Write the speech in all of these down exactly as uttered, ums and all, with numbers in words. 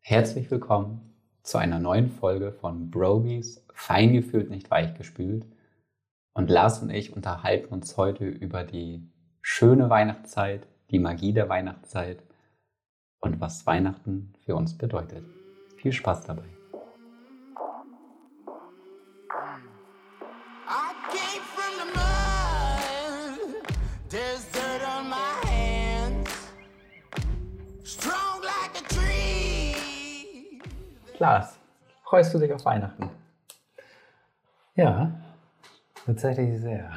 Herzlich willkommen zu einer neuen Folge von Brogies Feingefühlt, nicht weichgespült. Und Lars und ich unterhalten uns heute über die schöne Weihnachtszeit, die Magie der Weihnachtszeit und was Weihnachten für uns bedeutet. Viel Spaß dabei. Lars, freust du dich auf Weihnachten? Ja, tatsächlich sehr.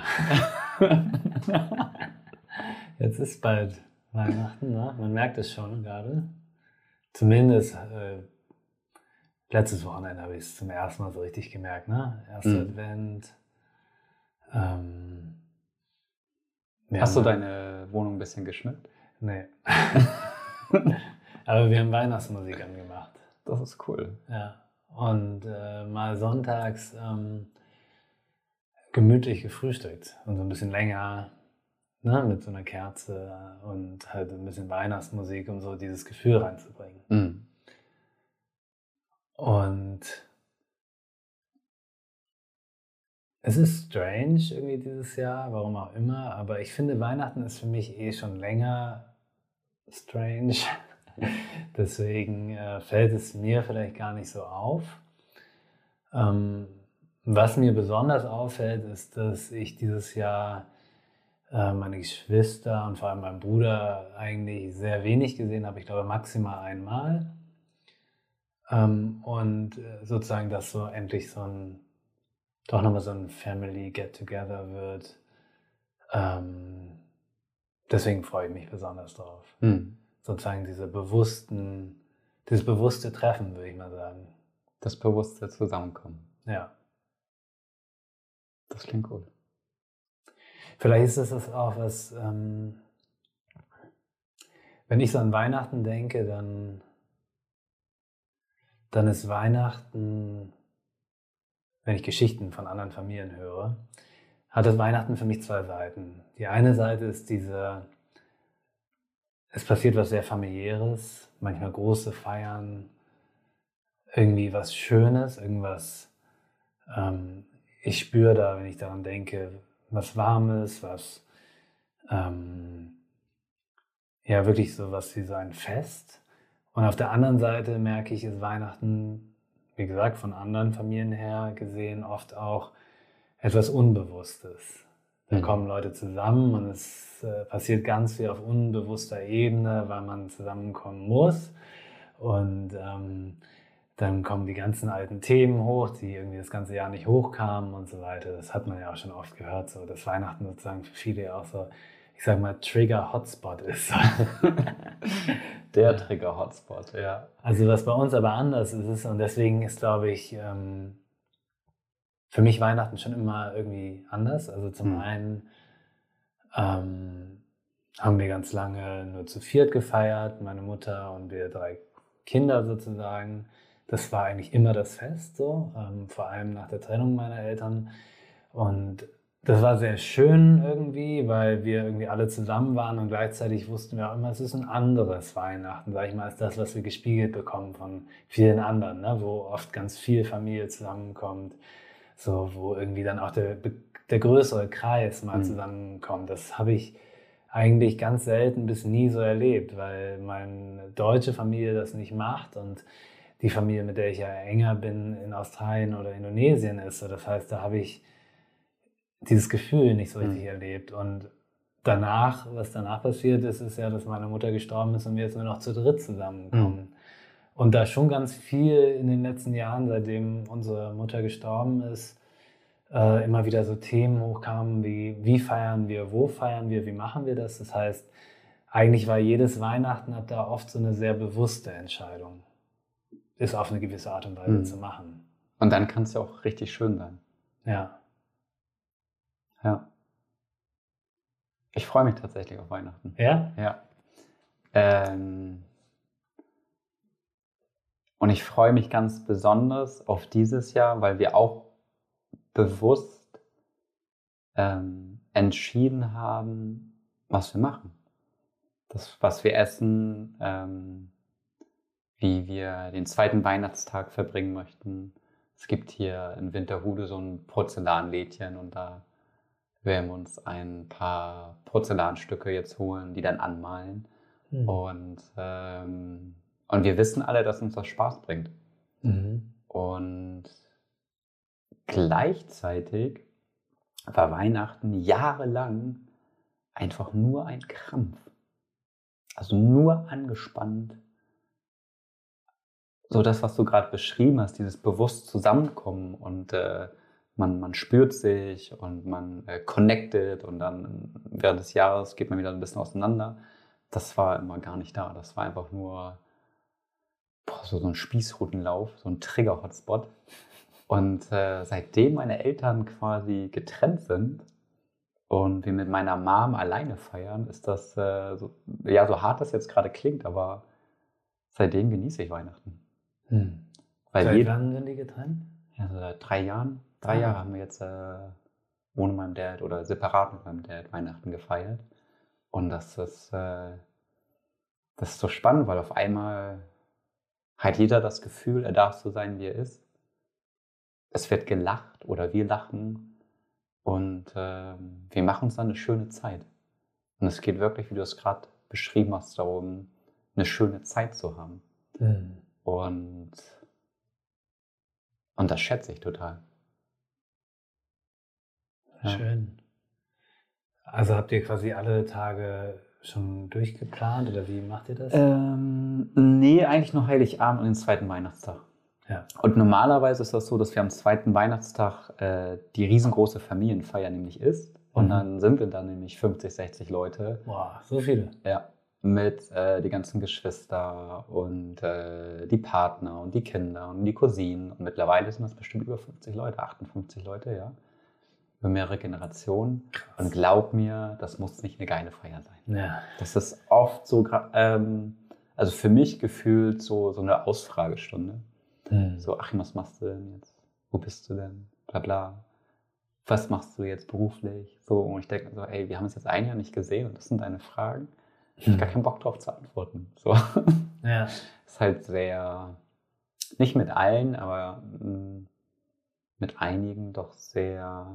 Jetzt ist bald Weihnachten, ne? Man merkt es schon gerade. Zumindest äh, letztes Wochenende habe ich es zum ersten Mal so richtig gemerkt. Ne? Erster Mhm. Advent. Ähm, Hast du deine Wohnung ein bisschen geschmückt? Nee. Aber wir haben Weihnachtsmusik angemacht. Das ist cool. Ja. Und äh, mal sonntags ähm, gemütlich gefrühstückt und so ein bisschen länger, ne, mit so einer Kerze und halt ein bisschen Weihnachtsmusik, um so dieses Gefühl reinzubringen. Mhm. Und es ist strange irgendwie dieses Jahr, warum auch immer, aber ich finde, Weihnachten ist für mich eh schon länger strange. Deswegen äh, fällt es mir vielleicht gar nicht so auf. Ähm, was mir besonders auffällt, ist, dass ich dieses Jahr äh, meine Geschwister und vor allem meinen Bruder eigentlich sehr wenig gesehen habe. Ich glaube maximal einmal. Ähm, und äh, sozusagen, dass so endlich so ein, doch nochmal so ein Family Get-Together wird. Ähm, deswegen freue ich mich besonders drauf. Mhm. Sozusagen diese bewussten, dieses bewusste Treffen, würde ich mal sagen. Das bewusste Zusammenkommen. Ja. Das klingt gut. Vielleicht ist es auch was, ähm, wenn ich so an Weihnachten denke, dann, dann ist Weihnachten, wenn ich Geschichten von anderen Familien höre, hat das Weihnachten für mich zwei Seiten. Die eine Seite ist diese, es passiert was sehr Familiäres, manchmal große Feiern, irgendwie was Schönes, irgendwas, ähm, ich spüre da, wenn ich daran denke, was Warmes, was, ähm, ja, wirklich so was wie so ein Fest. Und auf der anderen Seite merke ich, ist Weihnachten, wie gesagt, von anderen Familien her gesehen, oft auch etwas Unbewusstes. Da Mhm. kommen Leute zusammen und es äh, passiert ganz viel auf unbewusster Ebene, weil man zusammenkommen muss. Und ähm, dann kommen die ganzen alten Themen hoch, die irgendwie das ganze Jahr nicht hochkamen und so weiter. Das hat man ja auch schon oft gehört, so dass Weihnachten sozusagen für viele auch so, ich sag mal, Trigger-Hotspot ist. Der Trigger-Hotspot, ja. Also was bei uns aber anders ist, und deswegen ist, glaube ich, ähm, für mich Weihnachten schon immer irgendwie anders. Also zum Mhm. einen ähm, haben wir ganz lange nur zu viert gefeiert, meine Mutter und wir drei Kinder sozusagen. Das war eigentlich immer das Fest, so, ähm, vor allem nach der Trennung meiner Eltern. Und das war sehr schön irgendwie, weil wir irgendwie alle zusammen waren und gleichzeitig wussten wir auch immer, es ist ein anderes Weihnachten, sag ich mal, als das, was wir gespiegelt bekommen von vielen anderen, ne? Wo oft ganz viel Familie zusammenkommt, so, wo irgendwie dann auch der, der größere Kreis mal Mhm. zusammenkommt. Das habe ich eigentlich ganz selten bis nie so erlebt, weil meine deutsche Familie das nicht macht und die Familie, mit der ich ja enger bin, in Australien oder Indonesien ist. So, das heißt, da habe ich dieses Gefühl nicht so richtig Mhm. erlebt. Und danach, was danach passiert ist, ist ja, dass meine Mutter gestorben ist und wir jetzt nur noch zu dritt zusammenkommen. Mhm. Und da schon ganz viel in den letzten Jahren, seitdem unsere Mutter gestorben ist, äh, immer wieder so Themen hochkamen wie, wie feiern wir, wo feiern wir, wie machen wir das? Das heißt, eigentlich war jedes Weihnachten ab da oft so eine sehr bewusste Entscheidung, ist auf eine gewisse Art und Weise Mhm. zu machen. Und dann kann es ja auch richtig schön sein. Ja. Ja. Ich freue mich tatsächlich auf Weihnachten. Ja? Ja. Ähm, und ich freue mich ganz besonders auf dieses Jahr, weil wir auch bewusst ähm, entschieden haben, was wir machen. Das, was wir essen, ähm, wie wir den zweiten Weihnachtstag verbringen möchten. Es gibt hier in Winterhude so ein Porzellanlädchen und da werden wir uns ein paar Porzellanstücke jetzt holen, die dann anmalen. Mhm. Und, ähm, und wir wissen alle, dass uns das Spaß bringt. Mhm. Und gleichzeitig war Weihnachten jahrelang einfach nur ein Krampf. Also nur angespannt. So das, was du gerade beschrieben hast, dieses bewusst Zusammenkommen und äh, man, man spürt sich und man äh, connected und dann während des Jahres geht man wieder ein bisschen auseinander. Das war immer gar nicht da. Das war einfach nur boah, so, so ein Spießrutenlauf, so ein Trigger-Hotspot. Und äh, seitdem meine Eltern quasi getrennt sind und wir mit meiner Mom alleine feiern, ist das, äh, so, ja, so hart das jetzt gerade klingt, aber seitdem genieße ich Weihnachten. Hm. Weil Seit jed- wann sind die getrennt? Ja, so seit drei Jahren. Drei Ah. Jahre haben wir jetzt äh, ohne meinem Dad oder separat mit meinem Dad Weihnachten gefeiert. Und das ist, äh, das ist so spannend, weil auf einmal hat jeder das Gefühl, er darf so sein, wie er ist. Es wird gelacht oder wir lachen und äh, wir machen uns dann eine schöne Zeit. Und es geht wirklich, wie du es gerade beschrieben hast, darum, eine schöne Zeit zu haben. Mhm. Und, und das schätze ich total. Ja. Schön. Also habt ihr quasi alle Tage schon durchgeplant oder wie macht ihr das? Ähm, nee, eigentlich nur Heiligabend und den zweiten Weihnachtstag. Ja. Und normalerweise ist das so, dass wir am zweiten Weihnachtstag äh, die riesengroße Familienfeier nämlich ist. Und Mhm. dann sind wir dann nämlich fünfzig, sechzig Leute. Boah, so viele. Ja, mit äh, die ganzen Geschwister und äh, die Partner und die Kinder und die Cousinen. Und mittlerweile sind das bestimmt über fünfzig Leute, achtundfünfzig Leute, ja. Über mehrere Generationen. Krass. Und glaub mir, das muss nicht eine geile Feier sein. Ja. Das ist oft so, ähm, also für mich gefühlt so, so eine Ausfragestunde. Mhm. So, Achim, was machst du denn jetzt? Wo bist du denn? Bla bla. Was machst du jetzt beruflich? So, und ich denke so, ey, wir haben uns jetzt ein Jahr nicht gesehen und das sind deine Fragen. Ich habe gar keinen Bock drauf zu antworten. So. Ja. Ist halt sehr, nicht mit allen, aber mh, mit einigen doch sehr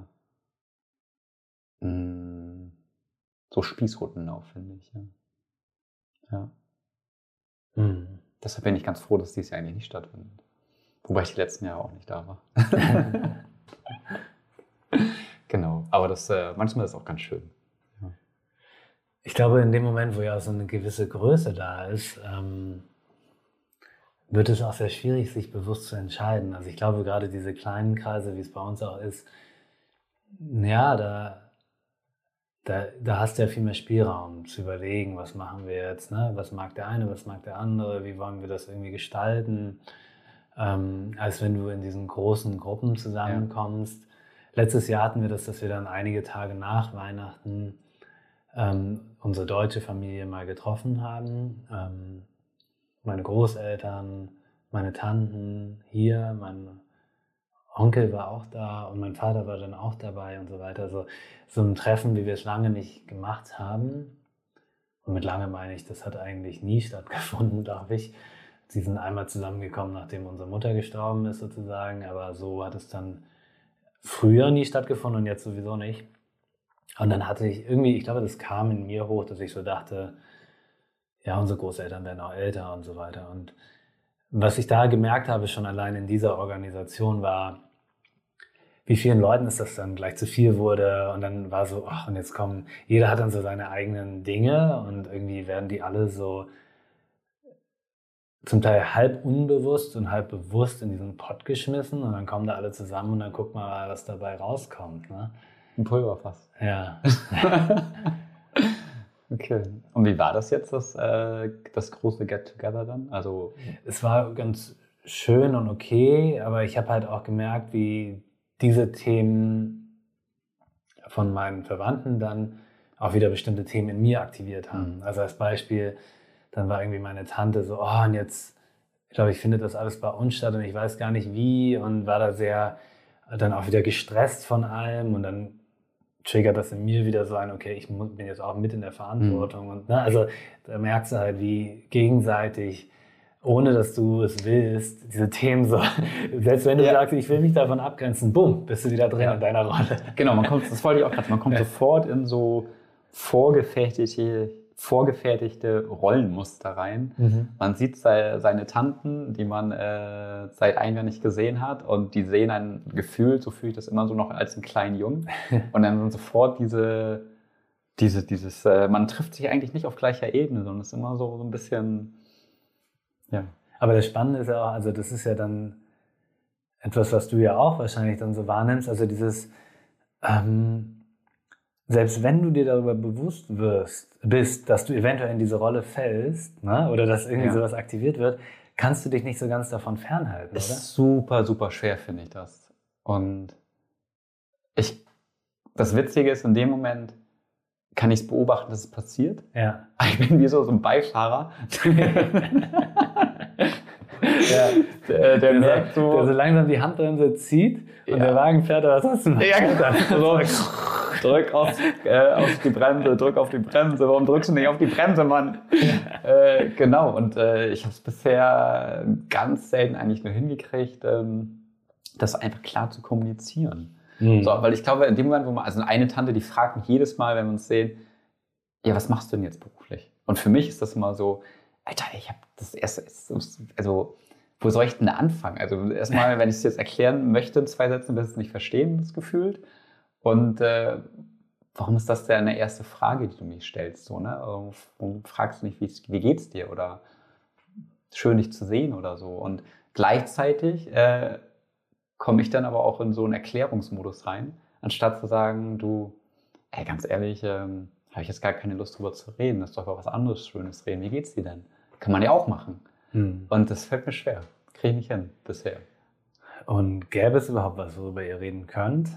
mh, so Spießrutenlauf, finde ich. Ja. Ja. Mhm. Deshalb bin ich ganz froh, dass dies Jahr eigentlich nicht stattfindet. Wobei ich die letzten Jahre auch nicht da war. Genau, aber das, äh, manchmal ist es auch ganz schön. Ja. Ich glaube, in dem Moment, wo ja so eine gewisse Größe da ist, ähm, wird es auch sehr schwierig, sich bewusst zu entscheiden. Also ich glaube, gerade diese kleinen Kreise, wie es bei uns auch ist, ja, da, da, da hast du ja viel mehr Spielraum zu überlegen, was machen wir jetzt, ne? Was mag der eine, was mag der andere, wie wollen wir das irgendwie gestalten, ähm, als wenn du in diesen großen Gruppen zusammenkommst. Ja. Letztes Jahr hatten wir das, dass wir dann einige Tage nach Weihnachten ähm, unsere deutsche Familie mal getroffen haben. Ähm, meine Großeltern, meine Tanten hier, mein Onkel war auch da und mein Vater war dann auch dabei und so weiter. Also so ein Treffen, wie wir es lange nicht gemacht haben. Und mit lange meine ich, das hat eigentlich nie stattgefunden, glaube ich. Sie sind einmal zusammengekommen, nachdem unsere Mutter gestorben ist sozusagen, aber so hat es dann früher nie stattgefunden und jetzt sowieso nicht. Und dann hatte ich irgendwie, ich glaube, das kam in mir hoch, dass ich so dachte, ja, unsere Großeltern werden auch älter und so weiter. Und was ich da gemerkt habe, schon allein in dieser Organisation, war, wie vielen Leuten ist das dann gleich zu viel wurde. Und dann war so, ach, und jetzt kommen, jeder hat dann so seine eigenen Dinge und irgendwie werden die alle so zum Teil halb unbewusst und halb bewusst in diesen Pott geschmissen und dann kommen da alle zusammen und dann guck mal, was dabei rauskommt. Ne? Ein Pulverfass. Ja. Okay. Und wie war das jetzt, das, äh, das große Get-Together dann? Also es war ganz schön und okay, aber ich habe halt auch gemerkt, wie diese Themen von meinen Verwandten dann auch wieder bestimmte Themen in mir aktiviert haben. Mhm. Also als Beispiel, dann war irgendwie meine Tante so, oh, und jetzt, ich glaube, ich finde das alles bei uns statt und ich weiß gar nicht wie und war da sehr dann auch wieder gestresst von allem und dann triggert das in mir wieder so ein, okay, ich bin jetzt auch mit in der Verantwortung. Mhm. Und, ne, also da merkst du halt, wie gegenseitig ohne dass du es willst, diese Themen so, selbst wenn du ja. sagst, ich will mich davon abgrenzen, bumm, bist du wieder drin ja. in deiner Rolle. Genau, man kommt, das wollte ich auch gerade, man kommt ja. sofort in so vorgefertigte, vorgefertigte Rollenmuster rein. Mhm. Man sieht seine Tanten, die man äh, seit einem Jahr nicht gesehen hat und die sehen einen gefühlt, so fühle ich das immer so noch als einen kleinen Jungen und dann sind sofort diese, diese dieses, äh, man trifft sich eigentlich nicht auf gleicher Ebene, sondern es ist immer so, so ein bisschen. Ja. Aber das Spannende ist ja auch, also das ist ja dann etwas, was du ja auch wahrscheinlich dann so wahrnimmst, also dieses, ähm, selbst wenn du dir darüber bewusst wirst, bist, dass du eventuell in diese Rolle fällst, ne, oder dass irgendwie ja. sowas aktiviert wird, kannst du dich nicht so ganz davon fernhalten, oder? Ist super, super schwer, finde ich das. Und ich, das Witzige ist, in dem Moment kann ich es beobachten, dass es passiert. Ja. Ich bin wie so, so ein Beifahrer. Ja, der, der, merkt so, der so langsam die Handbremse zieht und ja. der Wagen fährt, aber was hast du noch? Ja, genau. So, drück auf, äh, auf die Bremse, drück auf die Bremse. Warum drückst du nicht auf die Bremse, Mann? äh, genau, und äh, ich habe es bisher ganz selten eigentlich nur hingekriegt, ähm, das einfach klar zu kommunizieren. Mhm. So, weil ich glaube, in dem Moment, wo man, also eine Tante, die fragt mich jedes Mal, wenn wir uns sehen, ja, was machst du denn jetzt beruflich? Und für mich ist das immer so, Alter, ich habe das erste, also wo soll ich denn anfangen? Also erstmal, wenn ich es jetzt erklären möchte in zwei Sätzen, wirst du es nicht verstehen, das gefühlt. Und äh, warum ist das denn eine erste Frage, die du mir stellst? So, ne? Warum fragst du nicht, wie, wie geht's dir? Oder schön, dich zu sehen oder so. Und gleichzeitig äh, komme ich dann aber auch in so einen Erklärungsmodus rein, anstatt zu sagen, du, ey, ganz ehrlich, ähm, habe ich jetzt gar keine Lust drüber zu reden. Das ist doch über was anderes Schönes reden. Wie geht's dir denn? Kann man ja auch machen. Hm. Und das fällt mir schwer. Kriege ich nicht hin bisher. Und gäbe es überhaupt was, worüber ihr reden könnt?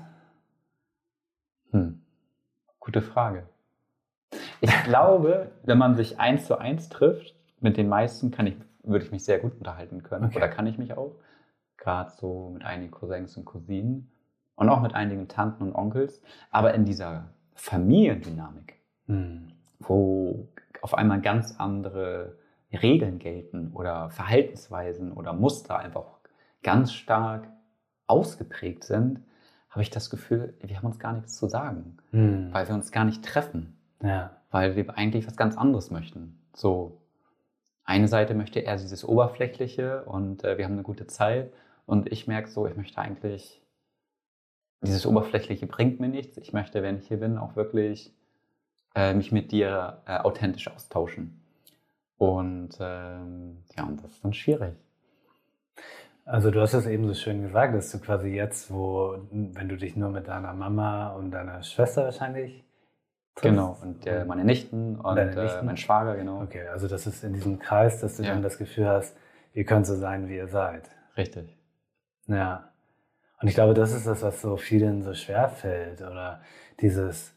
Hm. Gute Frage. Ich glaube, wenn man sich eins zu eins trifft, mit den meisten kann ich, würde ich mich sehr gut unterhalten können. Okay. Oder kann ich mich auch. Gerade so mit einigen Cousins und Cousinen und auch mit einigen Tanten und Onkels. Aber in dieser Familiendynamik, hm. wo auf einmal ganz andere Regeln gelten oder Verhaltensweisen oder Muster einfach ganz stark ausgeprägt sind, habe ich das Gefühl, wir haben uns gar nichts zu sagen, hm. weil wir uns gar nicht treffen, ja. weil wir eigentlich was ganz anderes möchten. So, eine Seite möchte eher dieses Oberflächliche und äh, wir haben eine gute Zeit und ich merke so, ich möchte eigentlich, dieses Oberflächliche bringt mir nichts. Ich möchte, wenn ich hier bin, auch wirklich äh, mich mit dir äh, authentisch austauschen. Und ähm, ja, und das ist dann schwierig. Also du hast es eben so schön gesagt, dass du quasi jetzt, wo, wenn du dich nur mit deiner Mama und deiner Schwester wahrscheinlich triffst. Genau, und äh, meine Nichten und Nichten? Äh, mein Schwager, genau. Okay, also das ist in diesem Kreis, dass du ja. dann das Gefühl hast, ihr könnt so sein, wie ihr seid. Richtig. Ja. Und ich glaube, das ist das, was so vielen so schwer fällt. Oder dieses,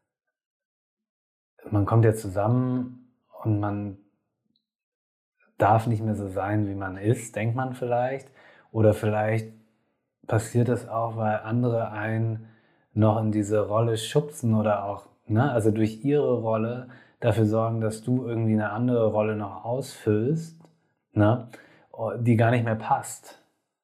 man kommt ja zusammen und man darf nicht mehr so sein, wie man ist, denkt man vielleicht. Oder vielleicht passiert das auch, weil andere einen noch in diese Rolle schubsen oder auch, ne, also durch ihre Rolle dafür sorgen, dass du irgendwie eine andere Rolle noch ausfüllst, ne, die gar nicht mehr passt.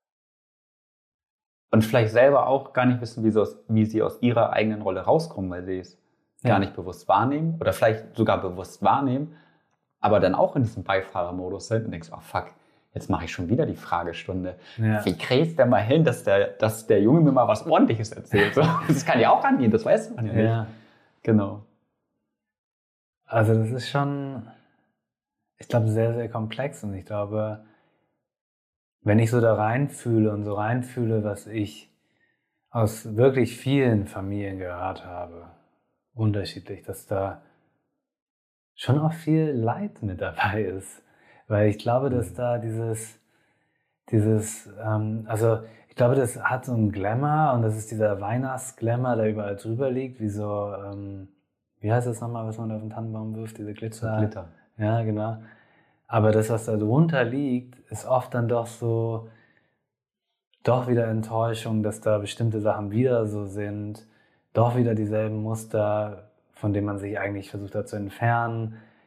Und vielleicht selber auch gar nicht wissen, wie sie aus, wie sie aus ihrer eigenen Rolle rauskommen, weil sie es ja. gar nicht bewusst wahrnehmen oder vielleicht sogar bewusst wahrnehmen, aber dann auch in diesem Beifahrermodus sind und denkst, oh fuck, jetzt mache ich schon wieder die Fragestunde. Ja. Wie kriegst du denn mal hin, dass der, dass der Junge mir mal was Ordentliches erzählt? So, das kann ja auch angehen, das weiß man ja nicht. Ja. Genau. Also das ist schon, ich glaube, sehr, sehr komplex und ich glaube, wenn ich so da reinfühle und so reinfühle, was ich aus wirklich vielen Familien gehört habe, unterschiedlich, dass da schon auch viel Leid mit dabei ist. Weil ich glaube, dass da dieses, dieses, ähm, also ich glaube, das hat so einen Glamour und das ist dieser Weihnachtsglamour, der überall drüber liegt, wie so, ähm, wie heißt das nochmal, was man auf den Tannenbaum wirft, diese Glitzer? So Glitter. Ja, genau. Aber das, was da drunter liegt, ist oft dann doch so, doch wieder Enttäuschung, dass da bestimmte Sachen wieder so sind, doch wieder dieselben Muster, von denen man sich eigentlich versucht hat zu entfernen.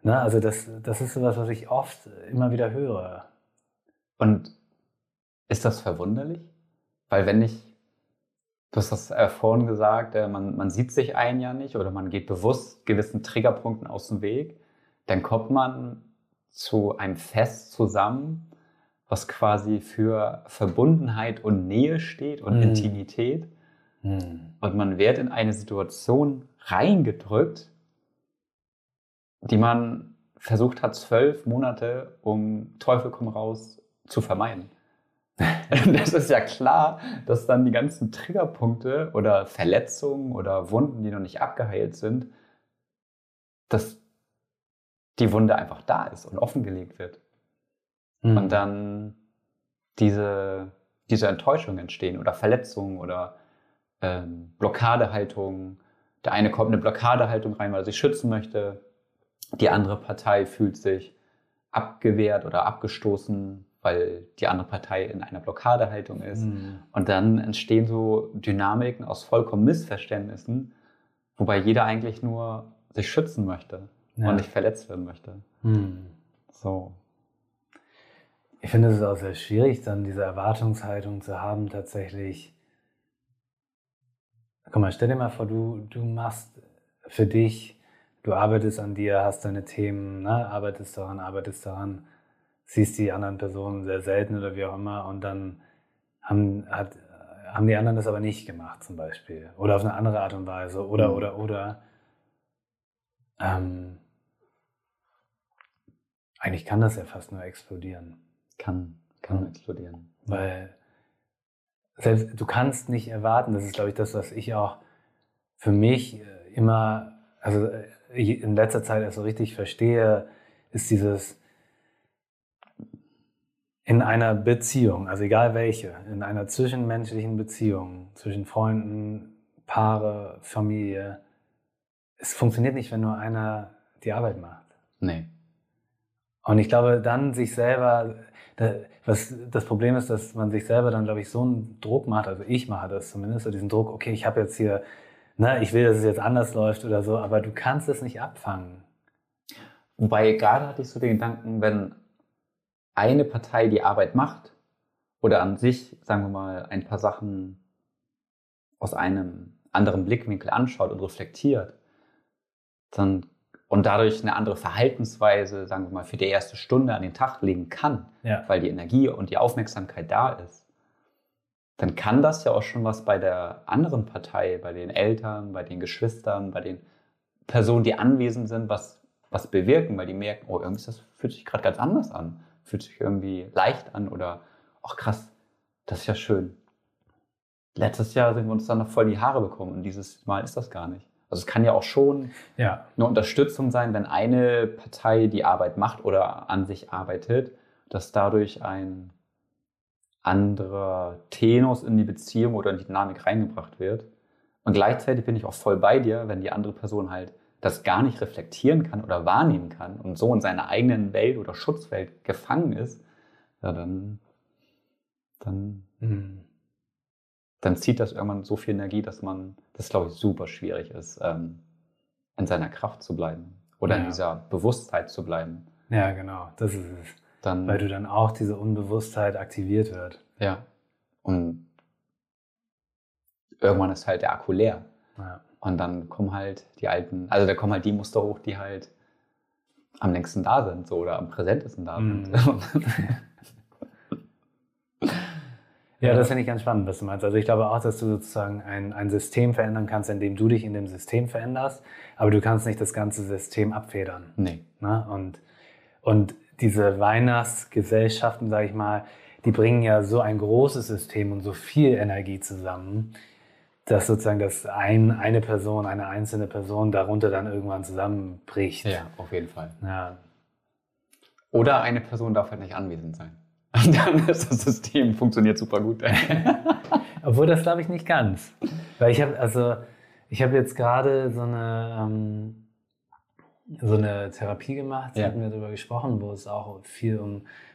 Ne? Also das, das ist sowas, was ich oft immer wieder höre. Und ist das verwunderlich? Weil wenn ich, du hast das äh, vorhin gesagt, äh, man, man sieht sich ein Jahr nicht oder man geht bewusst gewissen Triggerpunkten aus dem Weg, dann kommt man zu einem Fest zusammen, was quasi für Verbundenheit und Nähe steht und Mm. Intimität. Mm. Und man wird in eine Situation reingedrückt, die man versucht hat, zwölf Monate, um Teufel komm raus, zu vermeiden. Das ist ja klar, dass dann die ganzen Triggerpunkte oder Verletzungen oder Wunden, die noch nicht abgeheilt sind, dass die Wunde einfach da ist und offengelegt wird. Mm. Und dann diese, diese Enttäuschungen entstehen oder Verletzungen oder ähm, Blockadehaltung. Der eine kommt in eine Blockadehaltung rein, weil er sich schützen möchte. Die andere Partei fühlt sich abgewehrt oder abgestoßen, weil die andere Partei in einer Blockadehaltung ist. Mm. Und dann entstehen so Dynamiken aus vollkommen Missverständnissen, wobei jeder eigentlich nur sich schützen möchte Ja. und nicht verletzt werden möchte. Mm. So. Ich finde es ist auch sehr schwierig, dann diese Erwartungshaltung zu haben, tatsächlich. Guck mal, stell dir mal vor, du, du machst für dich, du arbeitest an dir, hast deine Themen, ne, arbeitest daran, arbeitest daran, siehst die anderen Personen sehr selten oder wie auch immer und dann haben, hat, haben die anderen das aber nicht gemacht zum Beispiel oder auf eine andere Art und Weise oder, Mhm. oder, oder. Ähm, eigentlich kann das ja fast nur explodieren. Kann, kann Mhm. explodieren. Weil selbst, du kannst nicht erwarten, das ist, glaube ich, das, was ich auch für mich immer, also in letzter Zeit erst so richtig verstehe, ist dieses in einer Beziehung, also egal welche, in einer zwischenmenschlichen Beziehung, zwischen Freunden, Paare, Familie, es funktioniert nicht, wenn nur einer die Arbeit macht. Nee. Und ich glaube, dann sich selber, was das Problem ist, dass man sich selber dann, glaube ich, so einen Druck macht, also ich mache das zumindest, so diesen Druck, okay, ich habe jetzt hier, ne, ich will, dass es jetzt anders läuft oder so, aber du kannst es nicht abfangen. Wobei gerade hatte ich so den Gedanken, wenn eine Partei die Arbeit macht oder an sich, sagen wir mal, ein paar Sachen aus einem anderen Blickwinkel anschaut und reflektiert, dann und dadurch eine andere Verhaltensweise, sagen wir mal, für die erste Stunde an den Tag legen kann, Ja. weil die Energie und die Aufmerksamkeit da ist, dann kann das ja auch schon was bei der anderen Partei, bei den Eltern, bei den Geschwistern, bei den Personen, die anwesend sind, was, was bewirken, weil die merken, oh, irgendwie ist das, fühlt sich gerade ganz anders an, fühlt sich irgendwie leicht an oder, ach krass, das ist ja schön. Letztes Jahr sind wir uns dann noch voll die Haare bekommen und dieses Mal ist das gar nicht. Also es kann ja auch schon Ja. eine Unterstützung sein, wenn eine Partei die Arbeit macht oder an sich arbeitet, dass dadurch ein anderer Tenor in die Beziehung oder in die Dynamik reingebracht wird. Und gleichzeitig bin ich auch voll bei dir, wenn die andere Person halt das gar nicht reflektieren kann oder wahrnehmen kann und so in seiner eigenen Welt oder Schutzwelt gefangen ist, ja, dann, dann, Mhm. dann zieht das irgendwann so viel Energie, dass man, das glaube ich super schwierig ist, ähm, in seiner Kraft zu bleiben oder Ja. in dieser Bewusstheit zu bleiben. Ja, genau, das ist es. Dann, Weil du dann auch diese Unbewusstheit aktiviert wird. ja, und irgendwann ist halt der Akku leer. Ja. Und dann kommen halt die alten, also da kommen halt die Muster hoch, die halt am längsten da sind, so, oder am präsentesten da Mhm. sind. Ja, das finde ich ganz spannend, was du meinst. Also ich glaube auch, dass du sozusagen ein, ein System verändern kannst, indem du dich in dem System veränderst, aber du kannst nicht das ganze System abfedern. Nee. Ne? Und, und diese Weihnachtsgesellschaften, sage ich mal, die bringen ja so ein großes System und so viel Energie zusammen, dass sozusagen das ein, eine Person, eine einzelne Person darunter dann irgendwann zusammenbricht. Ja, auf jeden Fall. Ja. Oder eine Person darf halt nicht anwesend sein. Und dann ist das System, funktioniert super gut. Obwohl das glaube ich nicht ganz. Weil ich habe also ich habe jetzt gerade so eine ähm, so eine Therapie gemacht, da Ja. hatten wir darüber gesprochen, wo es auch viel um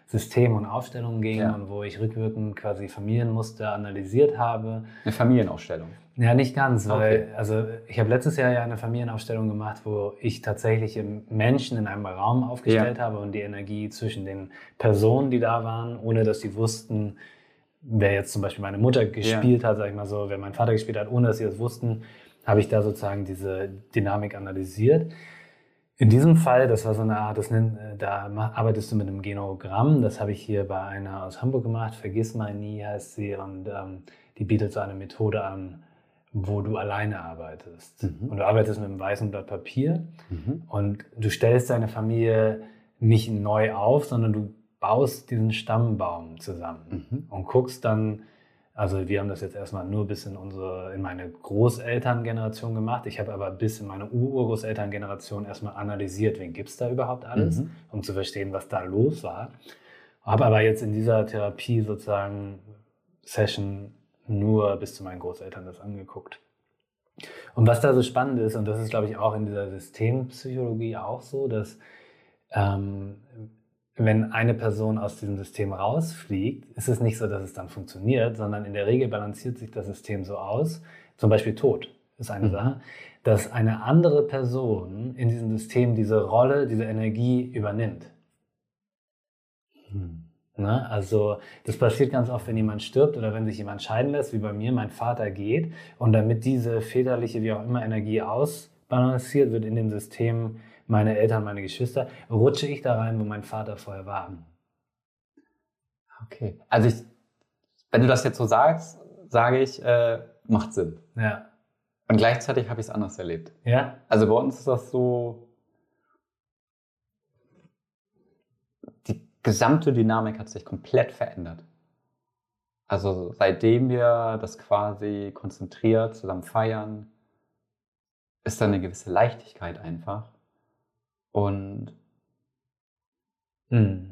System und Aufstellungen ging Ja. und wo ich rückwirkend quasi Familienmuster analysiert habe. Eine Familienausstellung. Ja, nicht ganz, weil Okay. also ich habe letztes Jahr ja eine Familienaufstellung gemacht, wo ich tatsächlich Menschen in einem Raum aufgestellt Ja. habe und die Energie zwischen den Personen, die da waren, ohne dass sie wussten, wer jetzt zum Beispiel meine Mutter gespielt hat, sag ich mal so, wer mein Vater gespielt hat, ohne dass sie das wussten, habe ich da sozusagen diese Dynamik analysiert. In diesem Fall, das war so eine Art, das nennt, da ma- arbeitest du mit einem Genogramm, das habe ich hier bei einer aus Hamburg gemacht, Vergiss mal nie heißt sie, und ähm, die bietet so eine Methode an, wo du alleine arbeitest. Mhm. Und du arbeitest mit einem weißen Blatt Papier Mhm. und du stellst deine Familie nicht neu auf, sondern du baust diesen Stammbaum zusammen Mhm. und guckst dann, also wir haben das jetzt erstmal nur bis in unsere, in meine Großelterngeneration gemacht. Ich habe aber bis in meine Urgroßelterngeneration erstmal analysiert, wen gibt es da überhaupt alles, Mhm. um zu verstehen, was da los war. Habe aber jetzt in dieser Therapie sozusagen Session nur bis zu meinen Großeltern das angeguckt. Und was da so spannend ist, und das ist, glaube ich, auch in dieser Systempsychologie auch so, dass ähm, wenn eine Person aus diesem System rausfliegt, ist es nicht so, dass es dann funktioniert, sondern in der Regel balanciert sich das System so aus, zum Beispiel Tod ist eine Mhm. Sache, dass eine andere Person in diesem System diese Rolle, diese Energie übernimmt. Mhm. Ne? Also das passiert ganz oft, wenn jemand stirbt oder wenn sich jemand scheiden lässt, wie bei mir, mein Vater geht, und damit diese väterliche, wie auch immer, Energie ausbalanciert wird in dem System, meine Eltern, meine Geschwister, rutsche ich da rein, wo mein Vater vorher war. Okay. Also ich, wenn du das jetzt so sagst, sage ich, äh, macht Sinn. Ja. Und gleichzeitig habe ich es anders erlebt. Ja? Also bei uns ist das so, die gesamte Dynamik hat sich komplett verändert. Also seitdem wir das quasi konzentriert zusammen feiern, ist da eine gewisse Leichtigkeit einfach. Und Hm.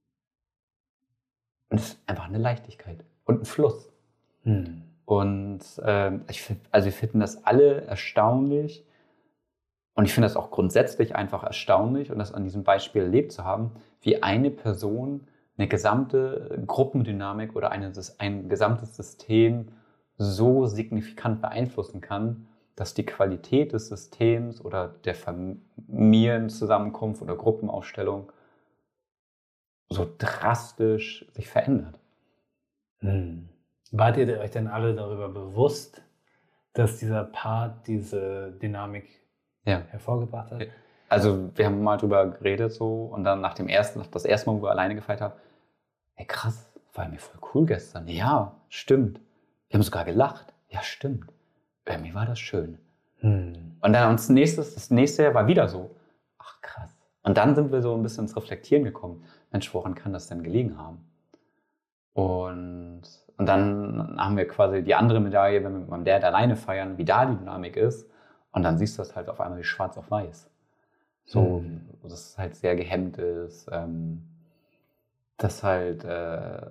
und es ist einfach eine Leichtigkeit und ein Fluss. Hm. Und ähm, ich find, also wir finden das alle erstaunlich. Und ich finde das auch grundsätzlich einfach erstaunlich und das an diesem Beispiel erlebt zu haben, wie eine Person eine gesamte Gruppendynamik oder eine, ein gesamtes System so signifikant beeinflussen kann, dass die Qualität des Systems oder der Familienzusammenkunft oder Gruppenaufstellung so drastisch sich verändert. Hm. Wart ihr euch denn alle darüber bewusst, dass dieser Part diese Dynamik Ja. hervorgebracht hat? Also wir haben mal drüber geredet so und dann nach dem ersten, das erste Mal, wo wir alleine gefeiert haben, ey krass, war mir voll cool gestern. Ja, stimmt. Wir haben sogar gelacht. Ja, stimmt. Irgendwie war das schön. Hm. Und dann uns nächstes, das nächste Jahr war wieder so. Ach krass. Und dann sind wir so ein bisschen ins Reflektieren gekommen. Mensch, woran kann das denn gelegen haben? Und, und dann haben wir quasi die andere Medaille, wenn wir mit meinem Dad alleine feiern, wie da die Dynamik ist. Und dann siehst du das halt auf einmal wie schwarz auf weiß. So, Hm. dass es halt sehr gehemmt ist, ähm, dass halt äh,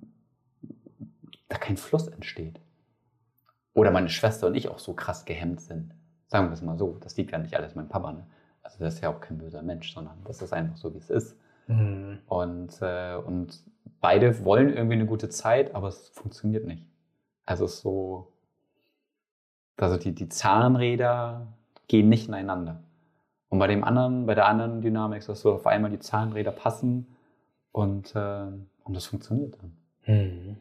da kein Fluss entsteht. Oder meine Schwester und ich auch so krass gehemmt sind. Sagen wir es mal so, das liegt ja nicht alles meinem Papa. Ne? Also das ist ja auch kein böser Mensch, sondern das ist einfach so, wie es ist. Hm. Und, äh, und beide wollen irgendwie eine gute Zeit, aber es funktioniert nicht. Also es ist so, also die, die Zahnräder gehen nicht ineinander. Und bei dem anderen, bei der anderen Dynamik ist das so, auf einmal die Zahnräder passen und, äh, und das funktioniert dann. Hm.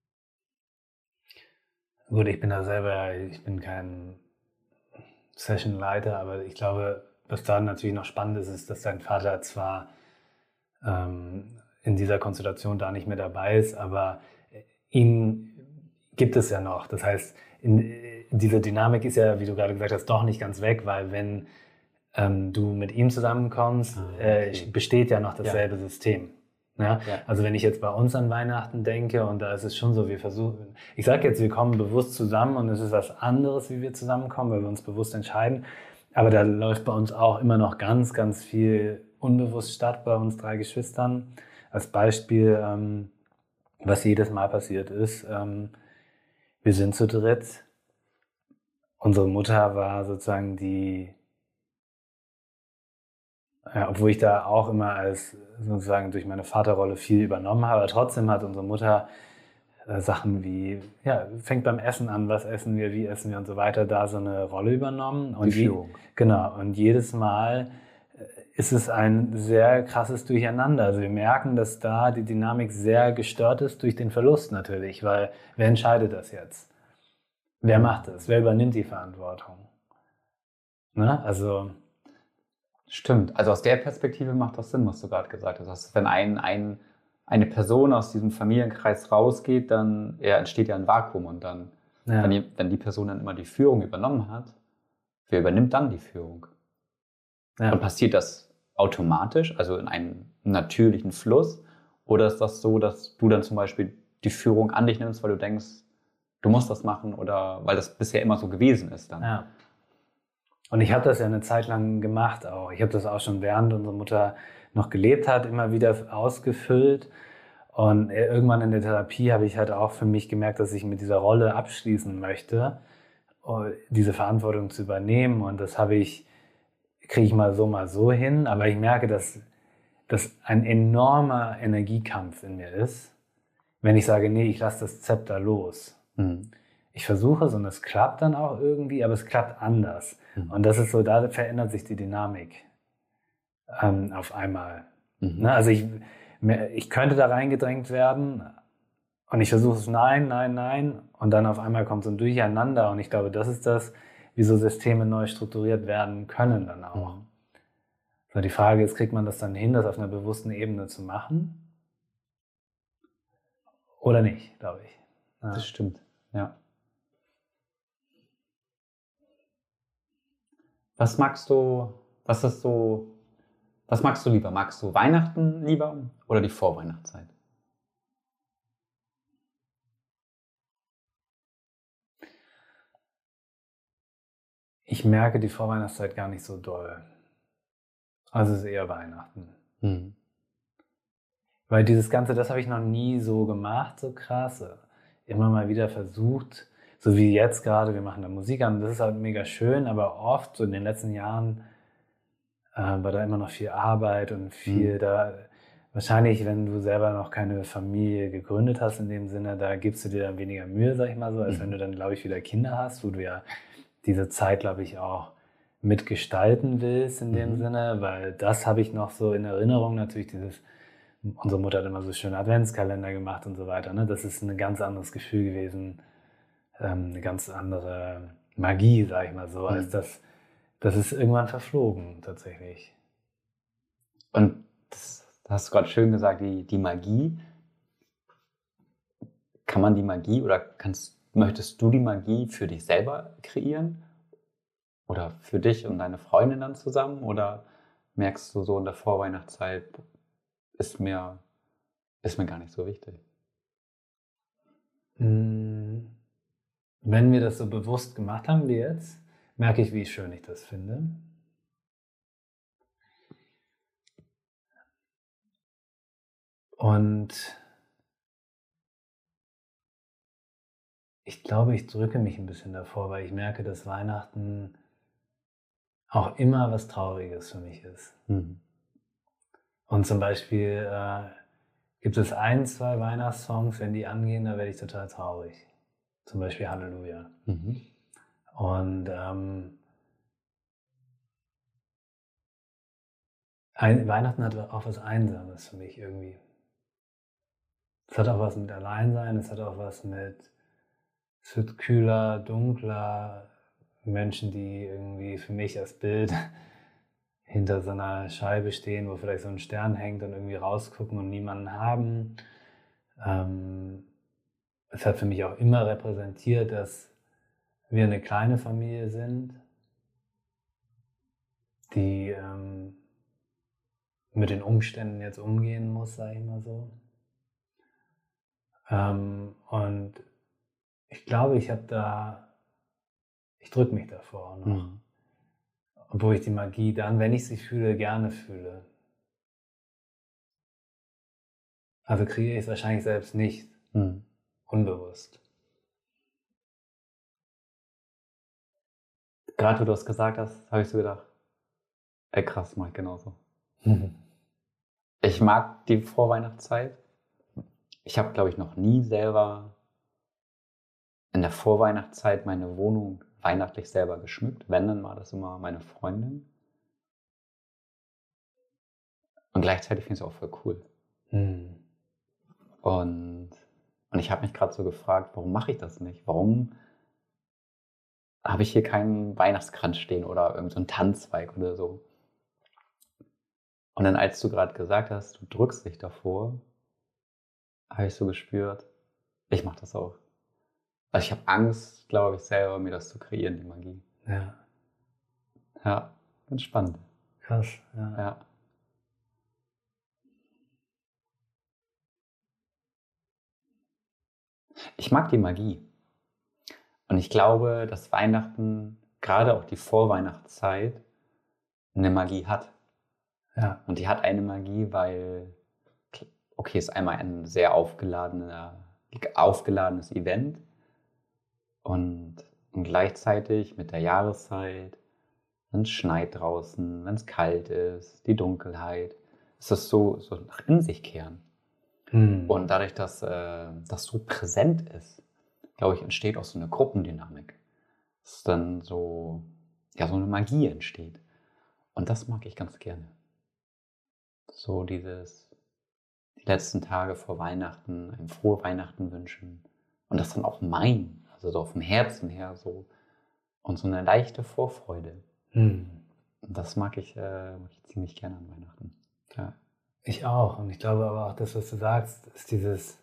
Gut, ich bin da selber, ich bin kein Sessionleiter, aber ich glaube, was da natürlich noch spannend ist, ist, dass dein Vater zwar ähm, in dieser Konstellation da nicht mehr dabei ist, aber ihn gibt es ja noch. Das heißt, in, diese Dynamik ist ja, wie du gerade gesagt hast, doch nicht ganz weg, weil wenn ähm, du mit ihm zusammenkommst, Ah, okay. äh, besteht ja noch dasselbe ja. System. Ja? Ja. Also wenn ich jetzt bei uns an Weihnachten denke, und da ist es schon so, wir versuchen, ich sage jetzt, wir kommen bewusst zusammen und es ist was anderes, wie wir zusammenkommen, weil wir uns bewusst entscheiden, aber da läuft bei uns auch immer noch ganz, ganz viel unbewusst statt bei uns drei Geschwistern. Als Beispiel, ähm, was jedes Mal passiert ist, ähm, wir sind zu dritt, unsere Mutter war sozusagen die Ja, obwohl ich da auch immer als sozusagen durch meine Vaterrolle viel übernommen habe. Aber trotzdem hat unsere Mutter äh, Sachen wie, ja, fängt beim Essen an, was essen wir, wie essen wir und so weiter, da so eine Rolle übernommen. Und Die Führung. Je, genau, und jedes Mal äh, ist es ein sehr krasses Durcheinander. Also wir merken, dass da die Dynamik sehr gestört ist durch den Verlust natürlich, weil wer entscheidet das jetzt? Wer macht das? Wer übernimmt die Verantwortung? Ne? Also Stimmt. Also aus der Perspektive macht das Sinn, was du gerade gesagt hast. Dass wenn ein, ein, eine Person aus diesem Familienkreis rausgeht, dann ja, entsteht ja ein Vakuum. Und dann, ja. wenn, die, wenn die Person dann immer die Führung übernommen hat, wer übernimmt dann die Führung? Ja. Und passiert das automatisch, also in einem natürlichen Fluss? Oder ist das so, dass du dann zum Beispiel die Führung an dich nimmst, weil du denkst, du musst das machen oder weil das bisher immer so gewesen ist dann? Ja. Und ich habe das ja eine Zeit lang gemacht auch. Ich habe das auch schon während unsere Mutter noch gelebt hat, immer wieder ausgefüllt. Und irgendwann in der Therapie habe ich halt auch für mich gemerkt, dass ich mit dieser Rolle abschließen möchte, diese Verantwortung zu übernehmen. Und das habe ich, kriege ich mal so, mal so hin. Aber ich merke, dass das ein enormer Energiekampf in mir ist, wenn ich sage, nee, ich lasse das Zepter los. Mhm. Ich versuche es und es klappt dann auch irgendwie, aber es klappt anders. Mhm. Und das ist so, da verändert sich die Dynamik ähm, auf einmal. Mhm. Ne? Also ich, ich könnte da reingedrängt werden und ich versuche es, nein, nein, nein. Und dann auf einmal kommt so ein Durcheinander und ich glaube, das ist das, wie so Systeme neu strukturiert werden können dann auch. Mhm. So, die Frage ist, kriegt man das dann hin, das auf einer bewussten Ebene zu machen? Oder nicht, glaube ich. Ja. Das stimmt, ja. Was magst du, was ist so, was magst du lieber? Magst du Weihnachten lieber oder die Vorweihnachtszeit? Ich merke die Vorweihnachtszeit gar nicht so doll. Also es ist eher Weihnachten. Mhm. Weil dieses Ganze, das habe ich noch nie so gemacht, so krass. Immer mal wieder versucht, so wie jetzt gerade, wir machen da Musik an, das ist halt mega schön, aber oft, so in den letzten Jahren, äh, war da immer noch viel Arbeit und viel mhm. da. Wahrscheinlich, wenn du selber noch keine Familie gegründet hast in dem Sinne, da gibst du dir dann weniger Mühe, sag ich mal so, als mhm. wenn du dann, glaube ich, wieder Kinder hast, wo du ja diese Zeit, glaube ich, auch mitgestalten willst in dem mhm. Sinne, weil das habe ich noch so in Erinnerung, natürlich dieses, unsere Mutter hat immer so schöne Adventskalender gemacht und so weiter, ne? Das ist ein ganz anderes Gefühl gewesen, ähm, eine ganz andere Magie, sag ich mal so, mhm. als das, das ist irgendwann verflogen tatsächlich. Und das hast du gerade schön gesagt, die, die Magie, kann man die Magie oder kannst, möchtest du die Magie für dich selber kreieren? Oder für dich und deine Freundin dann zusammen? Oder merkst du so in der Vorweihnachtszeit, ist mir, ist mir gar nicht so wichtig? Wenn wir das so bewusst gemacht haben wie jetzt, merke ich, wie schön ich das finde. Und ich glaube, ich drücke mich ein bisschen davor, weil ich merke, dass Weihnachten auch immer was Trauriges für mich ist. Mhm. Und zum Beispiel äh, gibt es ein, zwei Weihnachtssongs, wenn die angehen, da werde ich total traurig. Zum Beispiel Halleluja. Mhm. Und ähm, ein, Weihnachten hat auch was Einsames für mich irgendwie. Es hat auch was mit Alleinsein, es hat auch was mit, es wird kühler, dunkler, Menschen, die irgendwie für mich als Bild hinter so einer Scheibe stehen, wo vielleicht so ein Stern hängt und irgendwie rausgucken und niemanden haben. Ähm, es hat für mich auch immer repräsentiert, dass wir eine kleine Familie sind, die ähm, mit den Umständen jetzt umgehen muss, sage ich mal so. Ähm, und ich glaube, ich habe da, ich drücke mich davor noch. Mhm. Obwohl ich die Magie dann, wenn ich sie fühle, gerne fühle. Also kreiere ich es wahrscheinlich selbst nicht. Mhm. Unbewusst. Gerade wo du das gesagt hast, habe ich so gedacht, ey krass, mach ich genauso. Mhm. Ich mag die Vorweihnachtszeit. Ich habe, glaube ich, noch nie selber in der Vorweihnachtszeit meine Wohnung weihnachtlich selber geschmückt. Wenn, dann war das immer meine Freundin. Und gleichzeitig finde ich es auch voll cool. Mhm. Und, und ich habe mich gerade so gefragt, warum mache ich das nicht? Warum habe ich hier keinen Weihnachtskranz stehen oder irgend so einen Tannenzweig oder so? Und dann, als du gerade gesagt hast, du drückst dich davor, habe ich so gespürt, ich mache das auch. Also ich habe Angst, glaube ich, selber mir das zu kreieren, die Magie. Ja, Ja, ganz spannend. krass. Ja. Ja. Ich mag die Magie. Und ich glaube, dass Weihnachten, gerade auch die Vorweihnachtszeit, eine Magie hat. Ja. Und die hat eine Magie, weil, okay, ist einmal ein sehr aufgeladener, aufgeladenes Event und, und gleichzeitig mit der Jahreszeit, wenn es schneit draußen, wenn es kalt ist, die Dunkelheit, ist das so, so nach in sich kehren. Mhm. Und dadurch, dass äh, das so präsent ist, glaube ich, entsteht auch so eine Gruppendynamik. Dass dann so, ja, so eine Magie entsteht. Und das mag ich ganz gerne. So dieses, die letzten Tage vor Weihnachten, ein frohe Weihnachten wünschen. Und das dann auch meinen, also so vom Herzen her so. Und so eine leichte Vorfreude. Mhm. Und das mag ich, äh, mag ich ziemlich gerne an Weihnachten. Ja. Ich auch. Und ich glaube aber auch, das, was du sagst, ist dieses,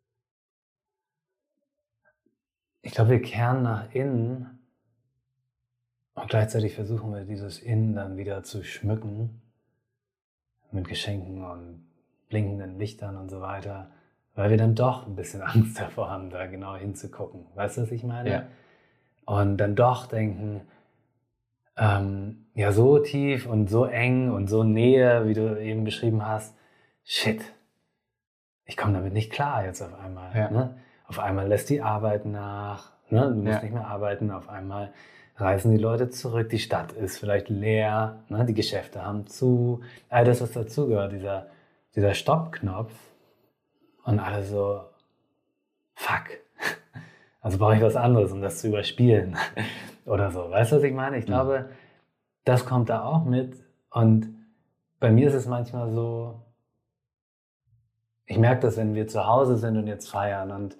ich glaube, wir kehren nach innen und gleichzeitig versuchen wir dieses Innen dann wieder zu schmücken mit Geschenken und blinkenden Lichtern und so weiter, weil wir dann doch ein bisschen Angst davor haben, da genau hinzugucken. Weißt du, was ich meine? Ja. Und dann doch denken, ähm, ja, so tief und so eng und so Nähe, wie du eben beschrieben hast, shit, ich komme damit nicht klar jetzt auf einmal. Ja. Ne? Auf einmal lässt die Arbeit nach, ne? Du musst Ja. nicht mehr arbeiten, auf einmal reisen die Leute zurück, die Stadt ist vielleicht leer, ne? Die Geschäfte haben zu, all das, was dazugehört, dieser, dieser Stoppknopf und alle so, fuck, also brauche ich was anderes, um das zu überspielen oder so. Weißt du, was ich meine? Ich glaube, das kommt da auch mit und bei mir ist es manchmal so, ich merke das, wenn wir zu Hause sind und jetzt feiern und,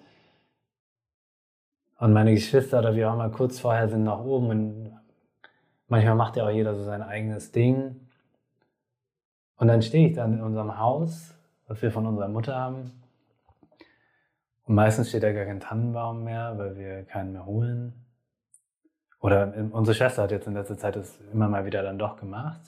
und meine Geschwister oder wie auch immer kurz vorher sind nach oben und manchmal macht ja auch jeder so sein eigenes Ding. Und dann stehe ich dann in unserem Haus, was wir von unserer Mutter haben. Und meistens steht da gar kein Tannenbaum mehr, weil wir keinen mehr holen. Oder unsere Schwester hat jetzt in letzter Zeit das immer mal wieder dann doch gemacht.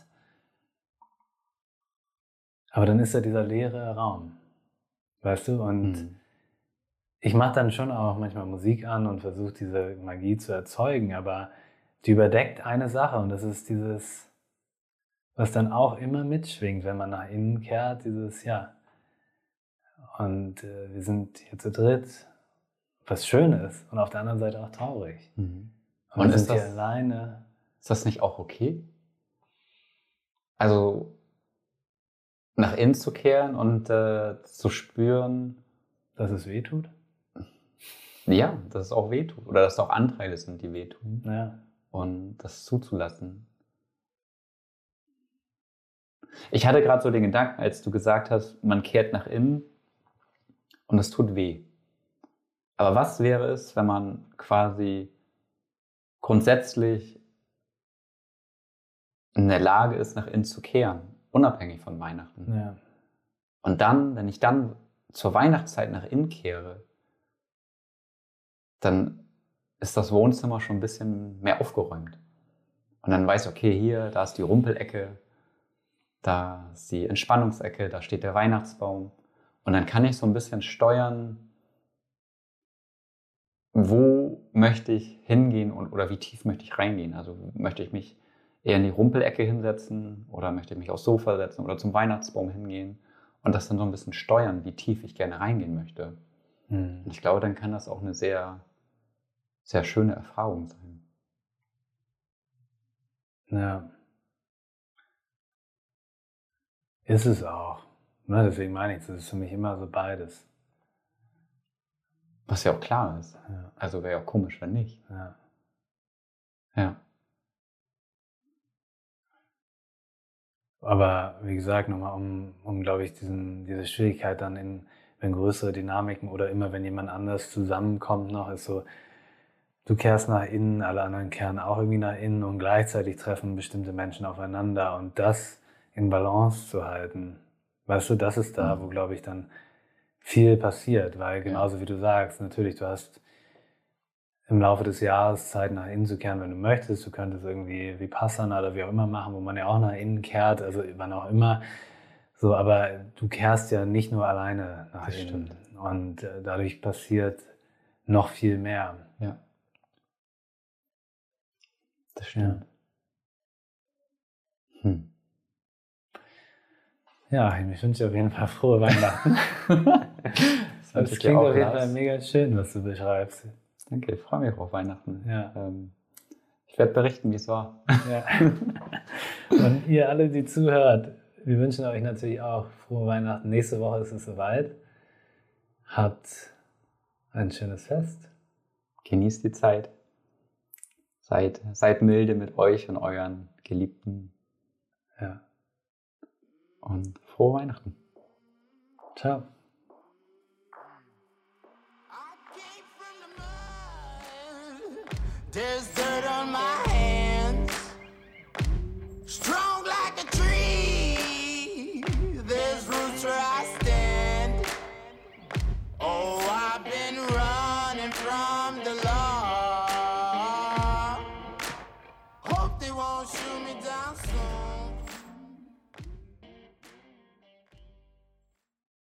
Aber dann ist da dieser leere Raum. Weißt du? Und Mhm. ich mache dann schon auch manchmal Musik an und versuche diese Magie zu erzeugen, aber die überdeckt eine Sache und das ist dieses, was dann auch immer mitschwingt, wenn man nach innen kehrt, dieses, ja, und äh, wir sind hier zu dritt, was schön ist und auf der anderen Seite auch traurig. Mhm. Und, Und wir ist sind hier das, alleine. ist das nicht auch okay? Also nach innen zu kehren und äh, zu spüren, Dass es weh tut? ja, dass es auch wehtut oder dass es auch Anteile sind, die wehtun Ja. und das zuzulassen. Ich hatte gerade so den Gedanken, als du gesagt hast, man kehrt nach innen und es tut weh. Aber was wäre es, wenn man quasi grundsätzlich in der Lage ist, nach innen zu kehren, unabhängig von Weihnachten? Ja. Und dann, wenn ich dann zur Weihnachtszeit nach innen kehre, dann ist das Wohnzimmer schon ein bisschen mehr aufgeräumt. Und dann weiß ich, okay, hier, da ist die Rumpelecke, da ist die Entspannungsecke, da steht der Weihnachtsbaum. Und dann kann ich so ein bisschen steuern, wo möchte ich hingehen und, oder wie tief möchte ich reingehen. Also möchte ich mich eher in die Rumpelecke hinsetzen oder möchte ich mich aufs Sofa setzen oder zum Weihnachtsbaum hingehen und das dann so ein bisschen steuern, wie tief ich gerne reingehen möchte. Hm. Und ich glaube, dann kann das auch eine sehr, sehr schöne Erfahrung sein. Ja. Ist es auch. Ne, deswegen meine ich, das ist für mich immer so beides. Was ja auch klar ist. Ja. Also wäre ja auch komisch, wenn nicht. Ja. Ja. Aber wie gesagt, nochmal, um, um glaube ich, diesen, diese Schwierigkeit dann in, wenn größere Dynamiken oder immer, wenn jemand anders zusammenkommt noch, ist so, du kehrst nach innen, alle anderen kehren auch irgendwie nach innen und gleichzeitig treffen bestimmte Menschen aufeinander und das in Balance zu halten. Weißt du, das ist da, wo, glaube ich, dann viel passiert, weil genauso wie du sagst, natürlich, du hast im Laufe des Jahres Zeit nach innen zu kehren, wenn du möchtest. Du könntest irgendwie Vipassana oder wie auch immer machen, wo man ja auch nach innen kehrt, also wann auch immer. So, aber du kehrst ja nicht nur alleine nach Das innen. stimmt. Und äh, dadurch passiert noch viel mehr. Ja. Das stimmt. Ja, Hm. ja ich wünsche dir auf jeden Fall frohe Weihnachten. Das, Das das klingt auch, auf jeden Lars. Fall mega schön, was du beschreibst. Danke, ich freue mich auf Weihnachten. Ja. Ähm, ich werde berichten, wie es war. Ja. Und ihr alle, die zuhört, wir wünschen euch natürlich auch frohe Weihnachten. Nächste Woche ist es soweit. Habt ein schönes Fest. Genießt die Zeit. Seid, seid milde mit euch und euren Geliebten. Ja. Und frohe Weihnachten. Ciao. There's dirt on my hands, strong like a tree. There's roots where I stand. Oh, I've been running from the love.